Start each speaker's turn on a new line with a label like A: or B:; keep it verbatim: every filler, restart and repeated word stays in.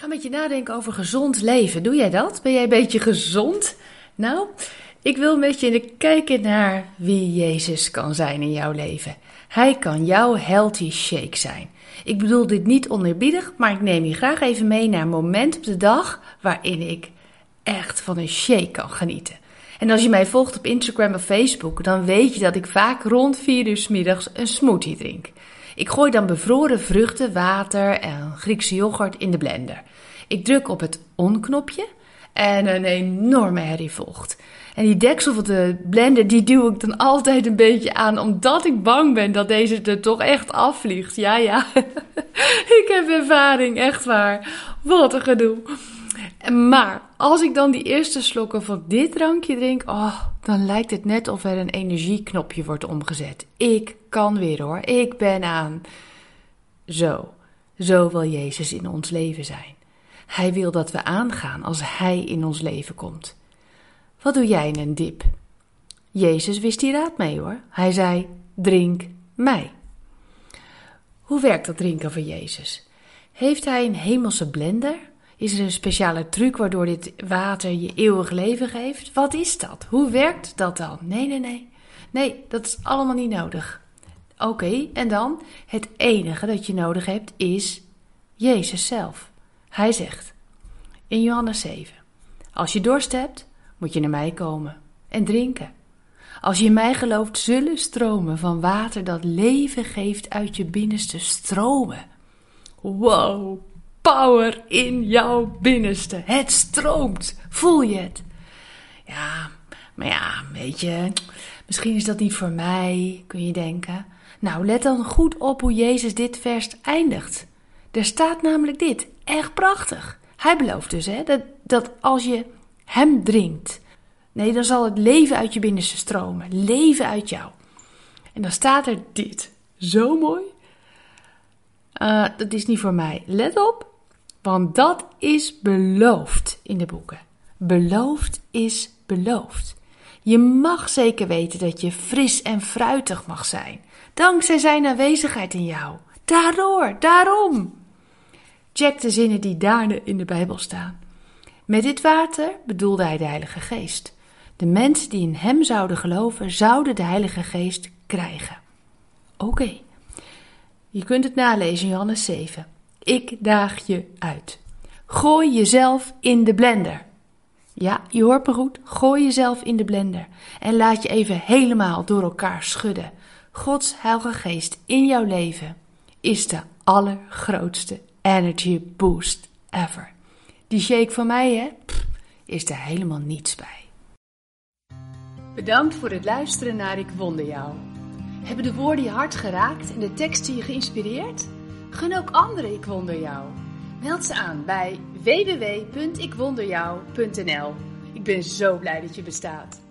A: ga met je nadenken over gezond leven. Doe jij dat? Ben jij een beetje gezond? Nou, ik wil met je kijken naar wie Jezus kan zijn in jouw leven. Hij kan jouw healthy shake zijn. Ik bedoel dit niet oneerbiedig, maar ik neem je graag even mee naar een moment op de dag waarin ik echt van een shake kan genieten. En als je mij volgt op Instagram of Facebook, dan weet je dat ik vaak rond vier uur 's middags een smoothie drink. Ik gooi dan bevroren vruchten, water en Griekse yoghurt in de blender. Ik druk op het on-knopje en een enorme herrie volgt. En die deksel van de blender, die duw ik dan altijd een beetje aan, omdat ik bang ben dat deze er toch echt afvliegt. Ja, ja, ik heb ervaring, echt waar. Wat een gedoe. Maar als ik dan die eerste slokken van dit drankje drink, oh, dan lijkt het net of er een energieknopje wordt omgezet. Ik kan weer hoor, ik ben aan. Zo, zo wil Jezus in ons leven zijn. Hij wil dat we aangaan als Hij in ons leven komt. Wat doe jij in een dip? Jezus wist hier raad mee hoor. Hij zei, drink mij. Hoe werkt dat drinken van Jezus? Heeft Hij een hemelse blender? Is er een speciale truc waardoor dit water je eeuwig leven geeft? Wat is dat? Hoe werkt dat dan? Nee, nee, nee. Nee, dat is allemaal niet nodig. Oké, okay, en dan? Het enige dat je nodig hebt is Jezus zelf. Hij zegt in Johannes zeven, als je dorst hebt, moet je naar mij komen en drinken. Als je in mij gelooft, zullen stromen van water dat leven geeft uit je binnenste stromen. Wow, power in jouw binnenste. Het stroomt. Voel je het? Ja, maar ja, weet je, misschien is dat niet voor mij, kun je denken. Nou, let dan goed op hoe Jezus dit vers eindigt. Er staat namelijk dit, echt prachtig. Hij belooft dus hè, dat, dat als je hem drinkt, nee, dan zal het leven uit je binnenste stromen. Leven uit jou. En dan staat er dit. Zo mooi. Uh, dat is niet voor mij. Let op, want dat is beloofd in de boeken. Beloofd is beloofd. Je mag zeker weten dat je fris en fruitig mag zijn. Dankzij zijn aanwezigheid in jou. Daardoor, daarom. Check de zinnen die daarna in de Bijbel staan. Met dit water bedoelde hij de Heilige Geest. De mensen die in hem zouden geloven, zouden de Heilige Geest krijgen. Oké, okay. Je kunt het nalezen in Johannes zeven. Ik daag je uit. Gooi jezelf in de blender. Ja, je hoort me goed. Gooi jezelf in de blender. En laat je even helemaal door elkaar schudden. Gods Heilige Geest in jouw leven is de allergrootste energy boost ever. Die shake van mij, hè, pff, is er helemaal niets bij. Bedankt voor het luisteren naar Ik Wonder Jou. Hebben de woorden je hart geraakt en de teksten je geïnspireerd? Gun ook anderen Ik Wonder Jou. Meld ze aan bij w w w punt ik wonder jou punt n l. Ik ben zo blij dat je bestaat.